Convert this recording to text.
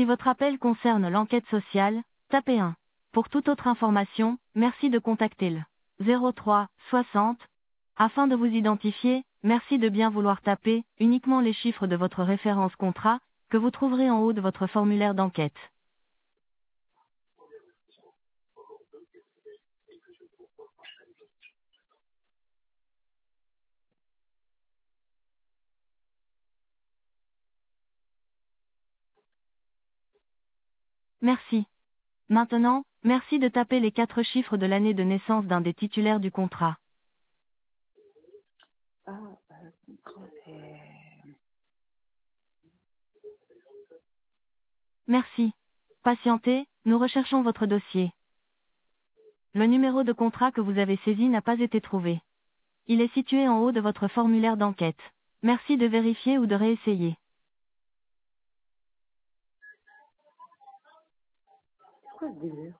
Si votre appel concerne l'enquête sociale, tapez 1. Pour toute autre information, merci de contacter le 03 60. Afin de vous identifier, merci de bien vouloir taper uniquement les chiffres de votre référence contrat, que vous trouverez en haut de votre formulaire d'enquête. Merci. Maintenant, merci de taper les 4 chiffres de l'année de naissance d'un des titulaires du contrat. Ah, contrat, c'est... Merci. Patientez, nous recherchons votre dossier. Le numéro de contrat que vous avez saisi n'a pas été trouvé. Il est situé en haut de votre formulaire d'enquête. Merci de vérifier ou de réessayer. Pourquoi ce délire?